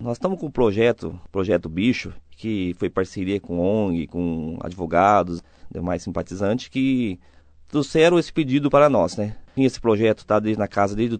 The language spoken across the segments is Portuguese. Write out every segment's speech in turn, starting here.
Nós estamos com o projeto Bicho, que foi parceria com ONG, com advogados, demais simpatizantes, que trouxeram esse pedido para nós, né? Esse projeto está na casa desde o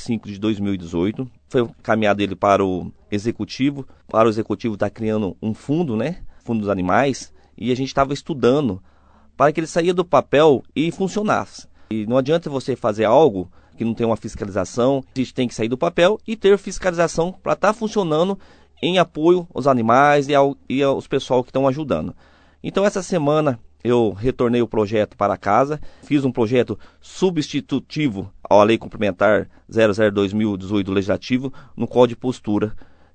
30/5/2018. Foi caminhado ele para o executivo. Para o executivo está criando um fundo, né? Fundo dos animais. E a gente estava estudando para que ele saia do papel e funcionasse. E não adianta você fazer algo que não tem uma fiscalização. A gente tem que sair do papel e ter fiscalização para estar funcionando em apoio aos animais e aos pessoal que estão ajudando. Então essa semana eu retornei o projeto para casa, fiz um projeto substitutivo à Lei Complementar 00/2018 do Legislativo no Código de Postura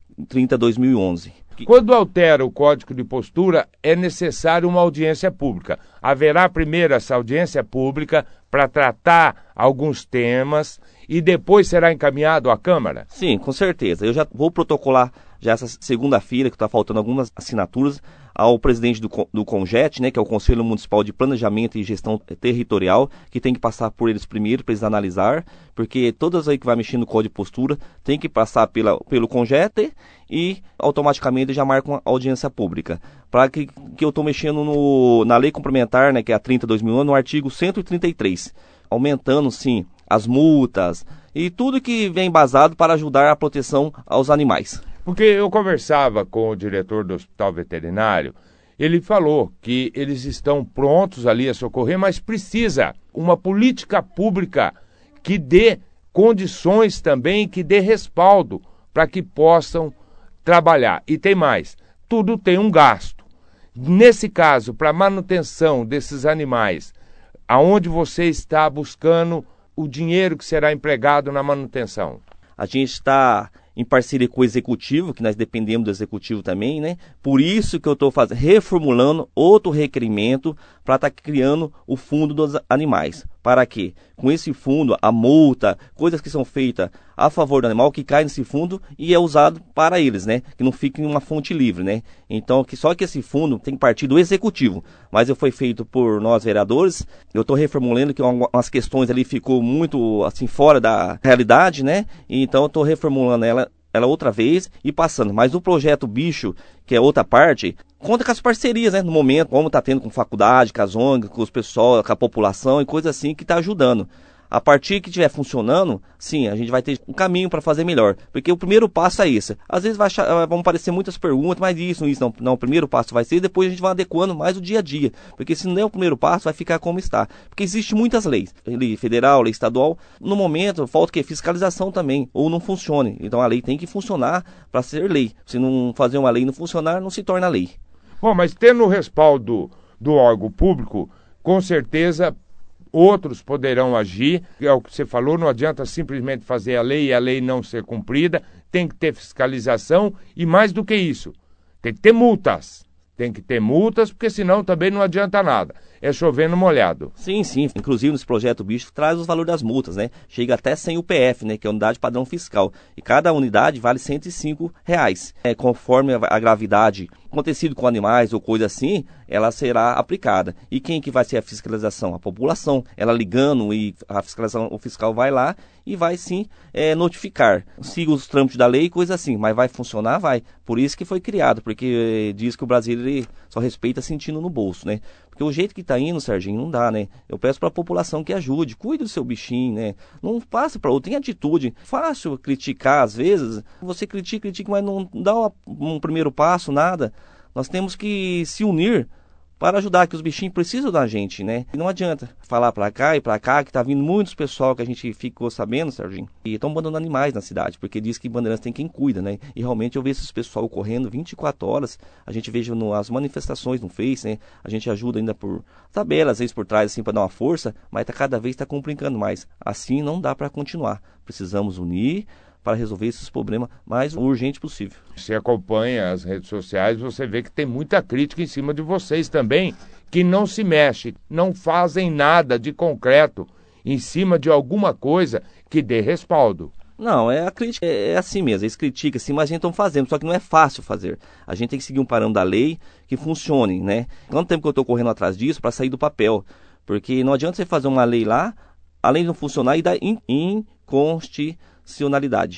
30/2011. Quando altera o Código de Postura, é necessário uma audiência pública. Haverá primeiro essa audiência pública para tratar alguns temas e depois será encaminhado à Câmara? Sim, com certeza. Eu já vou protocolar já essa segunda-feira, que está faltando algumas assinaturas, ao presidente do CONGET, né, que é o Conselho Municipal de Planejamento e Gestão Territorial, que tem que passar por eles primeiro, para eles analisar, porque todas aí que vai mexer no Código de Postura tem que passar pelo CONGET e automaticamente já marcam a audiência pública. Para que eu estou mexendo na Lei Complementar, né, que é a 30/2011, no artigo 133, aumentando, sim, as multas e tudo que vem embasado para ajudar a proteção aos animais. Porque eu conversava com o diretor do Hospital Veterinário, ele falou que eles estão prontos ali a socorrer, mas precisa uma política pública que dê condições também, que dê respaldo para que possam trabalhar. E tem mais, tudo tem um gasto. Nesse caso, para a manutenção desses animais, aonde você está buscando o dinheiro que será empregado na manutenção? A gente está em parceria com o Executivo, que nós dependemos do Executivo também, né? Por isso que eu estou reformulando outro requerimento para estar criando o Fundo dos Animais. Para quê? Com esse fundo, a multa, coisas que são feitas a favor do animal, que cai nesse fundo e é usado para eles, né? Que não fique em uma fonte livre, né? Então, só que esse fundo tem que partir do Executivo. Mas foi feito por nós, vereadores. Eu estou reformulando, que umas questões ali ficou muito, assim, fora da realidade, né? Então, eu estou reformulando ela outra vez e passando. Mas o projeto Bicho, que é outra parte, conta com as parcerias, né? No momento, como está tendo com faculdade, com as ONGs, com os pessoal, com a população e coisa assim que está ajudando. A partir que estiver funcionando, sim, a gente vai ter um caminho para fazer melhor. Porque o primeiro passo é esse. Às vezes vão aparecer muitas perguntas, mas isso. Não, o primeiro passo vai ser, depois a gente vai adequando mais o dia a dia. Porque se não é o primeiro passo, vai ficar como está. Porque existem muitas leis. Lei federal, lei estadual. No momento, falta o quê? Fiscalização também. Ou não funcione. Então a lei tem que funcionar para ser lei. Se não fazer uma lei e não funcionar, não se torna lei. Bom, mas tendo o respaldo do órgão público, com certeza outros poderão agir. É o que você falou, não adianta simplesmente fazer a lei e a lei não ser cumprida, tem que ter fiscalização e mais do que isso, tem que ter multas. Tem que ter multas, porque senão também não adianta nada. É chover no molhado. Sim, sim. Inclusive, nesse projeto Bicho traz os valores das multas, né? Chega até 100 UPF, né? Que é a unidade padrão fiscal. E cada unidade vale R$105. Conforme a gravidade acontecido com animais ou coisa assim, ela será aplicada. E quem que vai ser a fiscalização? A população. Ela ligando e a fiscalização, o fiscal vai lá e vai sim notificar. Siga os trâmites da lei e coisa assim. Mas vai funcionar? Vai. Por isso que foi criado, porque diz que o Brasil ele só respeita sentindo no bolso, né? Porque o jeito que tá indo, Serginho, não dá, né? Eu peço para a população que ajude, cuide do seu bichinho, né? Não passe para outro, tem atitude. Fácil criticar às vezes, você critica, mas não dá um primeiro passo, nada. Nós temos que se unir para ajudar, que os bichinhos precisam da gente, né? E não adianta falar para cá e para cá, que tá vindo muitos pessoal que a gente ficou sabendo, Serginho, e estão abandonando animais na cidade, porque diz que Bandeirantes tem quem cuida, né? E realmente eu vejo esses pessoal correndo 24 horas, a gente veja as manifestações no Face, né? A gente ajuda ainda por tabela, às vezes por trás, assim, para dar uma força, mas cada vez está complicando mais. Assim não dá para continuar. Precisamos unir para resolver esses problemas mais urgente possível. Você acompanha as redes sociais, você vê que tem muita crítica em cima de vocês também, que não se mexe, não fazem nada de concreto em cima de alguma coisa que dê respaldo. Não, a crítica é assim mesmo, eles criticam assim, mas a gente está fazendo, só que não é fácil fazer. A gente tem que seguir um parâmetro da lei que funcione, né? Quanto tempo que eu estou correndo atrás disso para sair do papel? Porque não adianta você fazer uma lei lá, além de não funcionar, e dar inconstitucionalidade.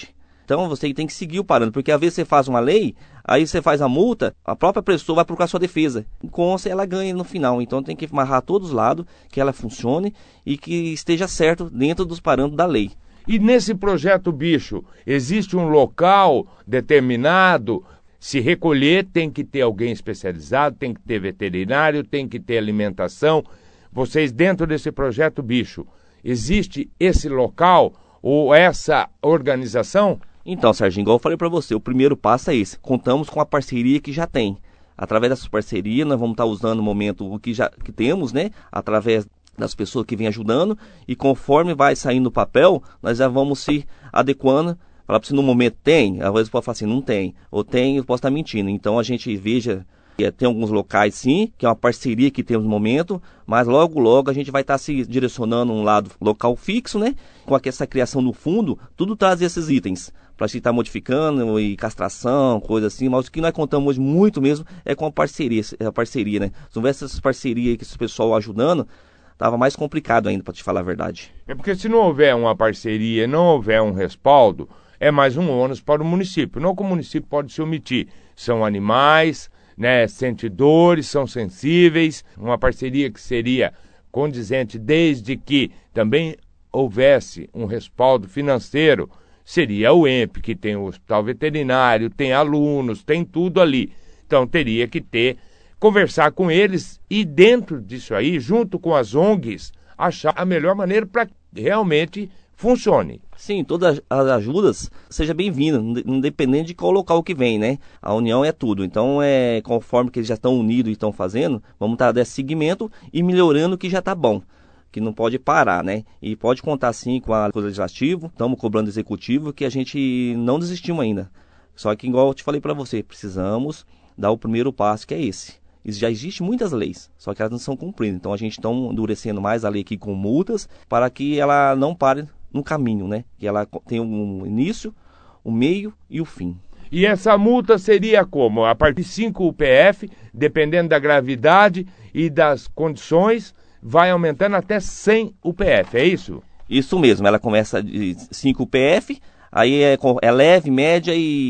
Então você tem que seguir o parâmetro, porque às vezes você faz uma lei, aí você faz a multa, a própria pessoa vai procurar sua defesa. Com ela ganha no final. Então tem que amarrar todos os lados, que ela funcione e que esteja certo dentro dos parâmetros da lei. E nesse projeto Bicho, existe um local determinado? Se recolher, tem que ter alguém especializado, tem que ter veterinário, tem que ter alimentação. Vocês, dentro desse projeto Bicho, existe esse local ou essa organização? Então, Serginho, igual eu falei para você, o primeiro passo é esse. Contamos com a parceria que já tem. Através dessa parceria, nós vamos estar usando no momento o que temos, né? Através das pessoas que vêm ajudando. E conforme vai saindo o papel, nós já vamos se adequando. Falar para você, no momento tem? Às vezes pode falar assim, não tem. Ou tem, eu posso estar mentindo. Então, a gente veja... Tem alguns locais sim, que é uma parceria que temos no momento, mas logo a gente vai estar se direcionando um lado local fixo, né? Com essa criação no fundo, tudo traz esses itens. Para a gente estar modificando e castração, coisa assim, mas o que nós contamos hoje muito mesmo é com a parceria, né? Se não houvesse essas parcerias que esse pessoal ajudando, estava mais complicado ainda, para te falar a verdade. É porque se não houver uma parceria, não houver um respaldo, é mais um ônus para o município. Não que o município pode se omitir. São animais, né, sentidores, são sensíveis, uma parceria que seria condizente desde que também houvesse um respaldo financeiro, seria o EMP, que tem o hospital veterinário, tem alunos, tem tudo ali. Então teria que conversar com eles e dentro disso aí, junto com as ONGs, achar a melhor maneira para que realmente funcione. Sim, todas as ajudas seja bem-vinda, independente de qual local que vem, né? A união é tudo. Então, conforme que eles já estão unidos e estão fazendo, vamos estar desse segmento e melhorando o que já está bom, que não pode parar, né? E pode contar sim com a coisa legislativa, estamos cobrando executivo, que a gente não desistimos ainda. Só que, igual eu te falei para você, precisamos dar o primeiro passo, que é esse. Já existem muitas leis, só que elas não são cumpridas. Então, a gente está endurecendo mais a lei aqui com multas, para que ela não pare no caminho, né? Que ela tem um início, um meio e o fim. E essa multa seria como? A partir de 5 UPF, dependendo da gravidade e das condições, vai aumentando até 100 UPF, é isso? Isso mesmo, ela começa de 5 UPF, aí é leve, média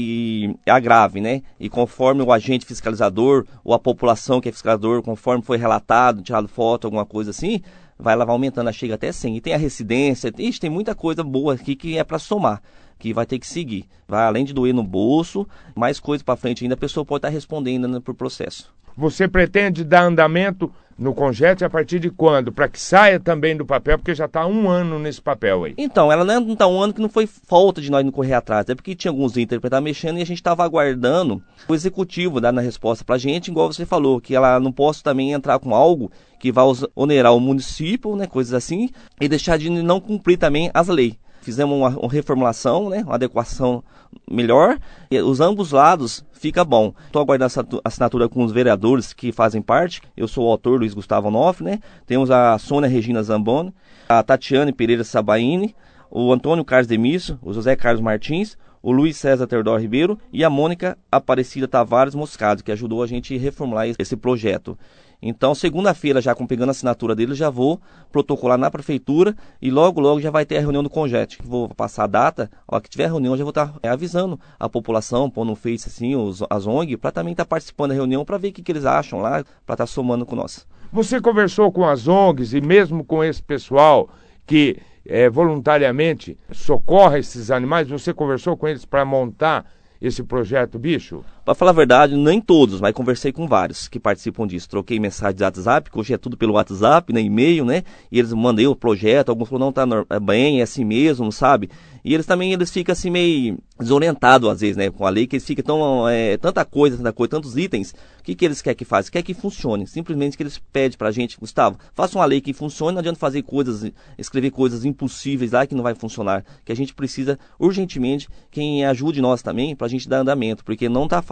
e a grave, né? E conforme o agente fiscalizador ou a população que é fiscalizador, conforme foi relatado, tirado foto, alguma coisa assim, vai aumentando, chega até 100. E tem a residência, tem muita coisa boa aqui que é para somar, que vai ter que seguir. Vai além de doer no bolso, mais coisa para frente ainda, a pessoa pode estar respondendo, né, por processo. Você pretende dar andamento no CONGET a partir de quando? Para que saia também do papel, porque já está há 1 ano nesse papel aí. Então, ela não está 1 ano que não foi falta de nós não correr atrás, é porque tinha alguns itens para estar mexendo e a gente estava aguardando o executivo dar a resposta para a gente, igual você falou, que ela não posso também entrar com algo que vai onerar o município, né, coisas assim, e deixar de não cumprir também as leis. Fizemos uma reformulação, né, uma adequação melhor, e os ambos lados fica bom. Estou aguardando a assinatura com os vereadores que fazem parte. Eu sou o autor, Luiz Gustavo Onofre, né? Temos a Sônia Regina Zamboni, a Tatiane Pereira Sabaini, o Antônio Carlos Demício, o José Carlos Martins, o Luiz César Teodoro Ribeiro e a Mônica Aparecida Tavares Moscado, que ajudou a gente a reformular esse projeto. Então, segunda-feira, já pegando a assinatura dele, já vou protocolar na prefeitura e logo já vai ter a reunião do CONGET. Vou passar a data, a hora que tiver a reunião, já vou estar avisando a população, pondo no Face assim, as ONG, para também estar participando da reunião, para ver o que eles acham lá, para estar somando com nós. Você conversou com as ONGs e mesmo com esse pessoal que voluntariamente socorre esses animais, você conversou com eles para montar esse projeto Bicho? Para falar a verdade, nem todos, mas conversei com vários que participam disso. Troquei mensagem de WhatsApp, que hoje é tudo pelo WhatsApp, né, e-mail, né? E eles mandei o projeto, alguns falaram, não, tá bem, é assim mesmo, sabe? E eles ficam assim meio desorientados às vezes, né, com a lei, que eles ficam tanta coisa, tantos itens. O que eles querem que faça? Quer que funcione. Simplesmente que eles pedem pra gente, Gustavo, faça uma lei que funcione, não adianta fazer escrever coisas impossíveis lá que não vai funcionar. Que a gente precisa urgentemente quem ajude nós também pra gente dar andamento, porque não tá fácil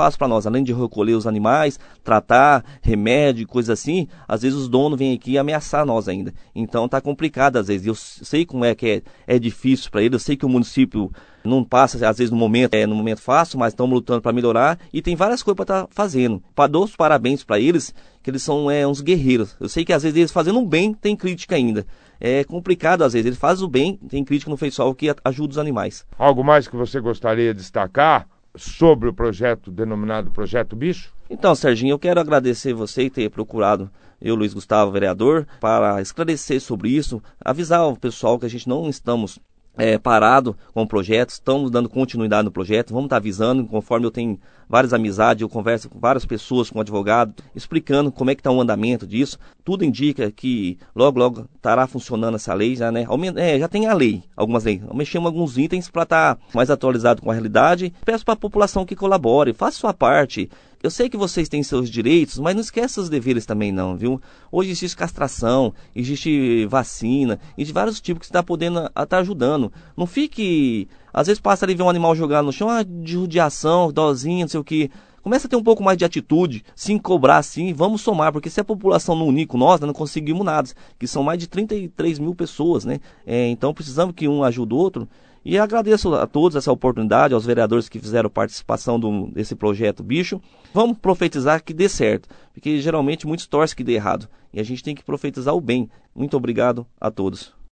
fácil para nós, além de recolher os animais, tratar, remédio, coisa assim, às vezes os donos vêm aqui ameaçar nós ainda. Então tá complicado às vezes. Eu sei como é que é difícil para eles, eu sei que o município não passa às vezes no momento fácil, mas estamos lutando para melhorar e tem várias coisas para estar fazendo. Dou os parabéns para eles, que eles são uns guerreiros. Eu sei que às vezes eles fazendo o bem tem crítica ainda. É complicado às vezes, eles fazem o bem, tem crítica no pessoal que ajuda os animais. Algo mais que você gostaria de destacar sobre o projeto denominado Projeto Bicho? Então, Serginho, eu quero agradecer você ter procurado eu, Luiz Gustavo, vereador, para esclarecer sobre isso, avisar o pessoal que a gente não estamos parado com o projeto, estamos dando continuidade no projeto, vamos estar avisando, conforme eu tenho várias amizades, eu converso com várias pessoas, com advogado, explicando como é que está o andamento disso. Tudo indica que logo estará funcionando essa lei, já, né? Já tem a lei, algumas leis. Mexemos alguns itens para estar mais atualizado com a realidade. Peço para a população que colabore, faça sua parte. Eu sei que vocês têm seus direitos, mas não esqueça os deveres também não, viu? Hoje existe castração, existe vacina, existe vários tipos que você está podendo estar ajudando. Não fique... Às vezes passa ali ver um animal jogado no chão, de judiação, dozinha, não sei o que. Começa a ter um pouco mais de atitude, sim, cobrar sim, vamos somar, porque se a população não unir com nós, não conseguimos nada, que são mais de 33 mil pessoas, né? Então precisamos que um ajude o outro. E agradeço a todos essa oportunidade, aos vereadores que fizeram participação desse projeto Bicho. Vamos profetizar que dê certo, porque geralmente muitos torcem que dê errado. E a gente tem que profetizar o bem. Muito obrigado a todos.